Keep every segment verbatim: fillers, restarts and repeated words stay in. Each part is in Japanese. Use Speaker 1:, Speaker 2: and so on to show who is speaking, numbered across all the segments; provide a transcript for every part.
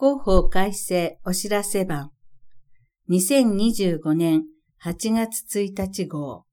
Speaker 1: 広報改正お知らせ版にせんにじゅうごねんはちがつついたち号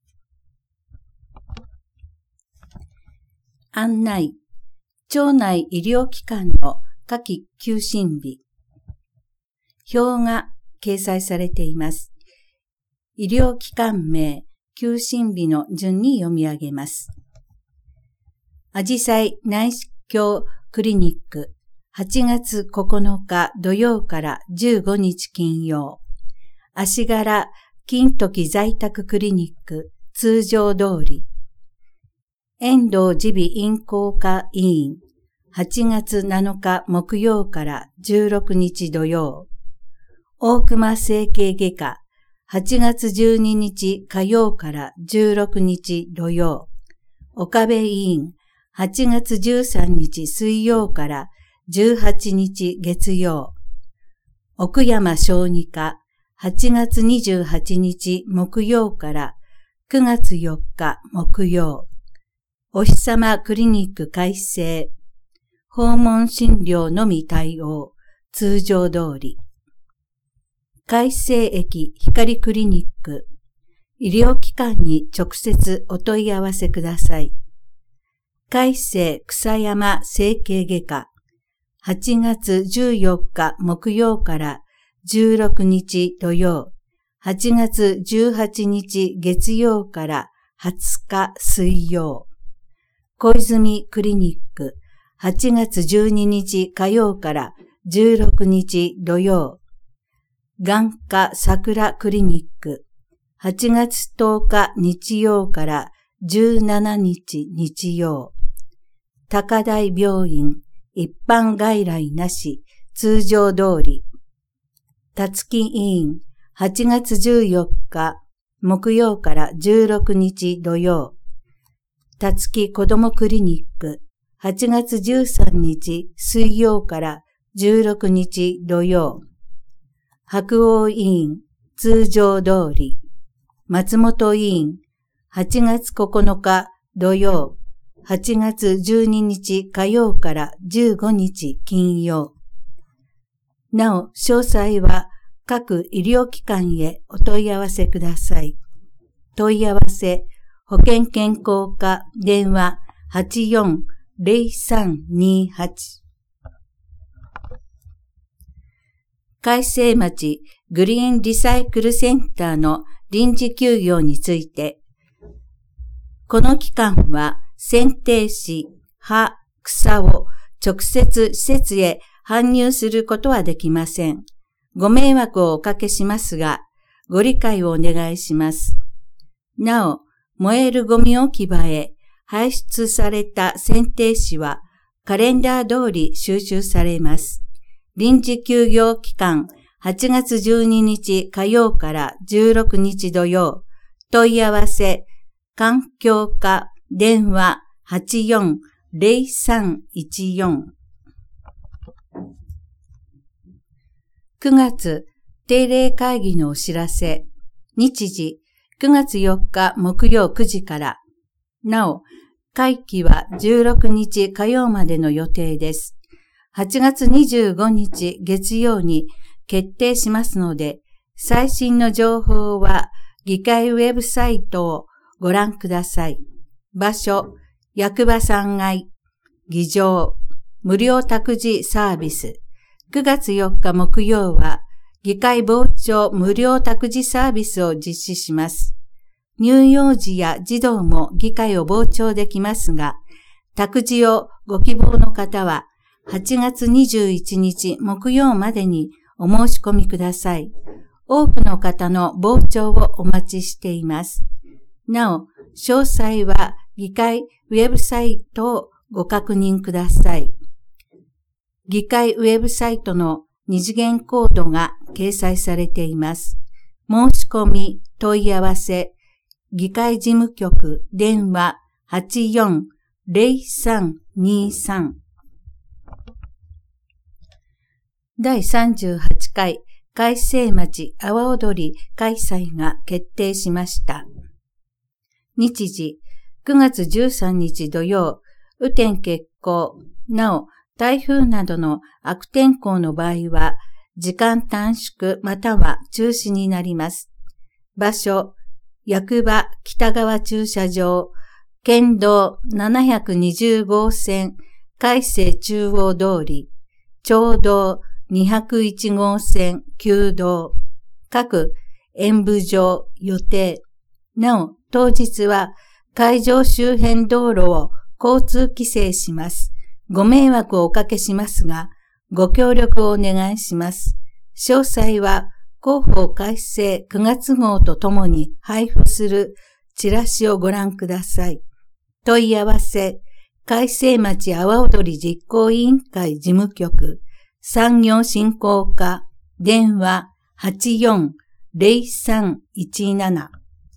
Speaker 1: 案内町内医療機関の夏季休診日表が掲載されています。医療機関名、休診日の順に読み上げます。あじさい内視鏡クリニックはちがつここのか土曜からじゅうごにち金曜。足柄金時在宅クリニック通常通り。遠藤耳鼻咽喉科医院はちがつなのか木曜からじゅうろくにち土曜。大熊整形外科はちがつじゅうににち火曜からじゅうろくにち土曜。岡部医院はちがつじゅうさんにち水曜からじゅうはちにち月曜。奥山小児科はちがつにじゅうはちにち木曜からくがつよっか木曜。おひさまクリニック改正。訪問診療のみ対応。通常通り。改正駅光クリニック。医療機関に直接お問い合わせください。改正草山整形外科。はちがつじゅうよっか木曜からじゅうろくにち土曜。はちがつじゅうはちにち月曜からはつか水曜。小泉クリニック。はちがつじゅうににち火曜からじゅうろくにち土曜。眼科桜クリニック。はちがつとおか日曜からじゅうしちにち日曜。高台病院。一般外来なし、通常通り。たつき医院、はちがつじゅうよっか、木曜からじゅうろくにち土曜。たつき子どもクリニック、はちがつじゅうさんにち水曜からじゅうろくにち土曜。白鴎医院、通常通り。松本医院、はちがつここのか土曜。はちがつじゅうににち火曜からじゅうごにち金曜。なお、詳細は各医療機関へお問い合わせください。問い合わせ、保健健康課電話 はちよんぜろさんにはち。改正町グリーンリサイクルセンターの臨時休業について、この期間は剪定し、葉、草を直接施設へ搬入することはできません。ご迷惑をおかけしますが、ご理解をお願いします。なお、燃えるゴミ置き場へ排出された剪定紙はカレンダー通り収集されます。臨時休業期間はちがつじゅうににち火曜からじゅうろくにち土曜。問い合わせ、環境課電話 はちよんぜろさんいちよん。くがつ定例会議のお知らせ。日時くがつよっか木曜くじから。なお、会期はじゅうろくにち火曜までの予定です。はちがつにじゅうごにち月曜に決定しますので、最新の情報は議会ウェブサイトをご覧ください。場所、役場さんがい、議場、無料託児サービス。くがつよっか木曜は、議会傍聴無料託児サービスを実施します。乳幼児や児童も議会を傍聴できますが、託児をご希望の方は、はちがつにじゅういちにち木曜までにお申し込みください。多くの方の傍聴をお待ちしています。なお、詳細は議会ウェブサイトをご確認ください。議会ウェブサイトの二次元コードが掲載されています。申し込み、問い合わせ、議会事務局電話 はちよんぜろさんにさん。だいさんじゅうはちかい改正町阿波踊り開催が決定しました。日時、くがつじゅうさんにち土曜、雨天決行。なお、 台風などの悪天候の場合は、時間短縮または中止になります。場所、役場北側駐車場、県道ななひゃくにじゅう号線、海西中央通り、町道にひゃくいち号線、旧道、各演舞場予定。なお、当日は会場周辺道路を交通規制します。ご迷惑をおかけしますが、ご協力をお願いします。詳細は広報改正くがつ号とともに配布するチラシをご覧ください。問い合わせ、海西町阿波踊り実行委員会事務局、産業振興課、電話 はちよんゼロさんいちなな。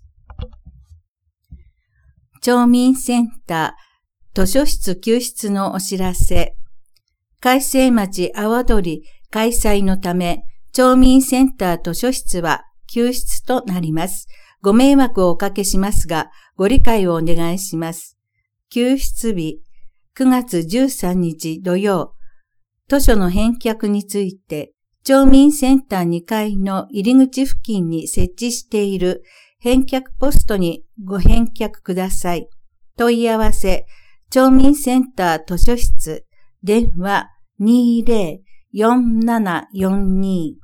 Speaker 1: 町民センター、図書室休室のお知らせ。海西町阿波踊り開催のため、町民センター図書室は休室となります。ご迷惑をおかけしますが、ご理解をお願いします。休室日、くがつじゅうさんにち土曜。図書の返却について、町民センターにかいの入り口付近に設置している返却ポストにご返却ください。問い合わせ、町民センター図書室、電話 にじゅう よんななよんに。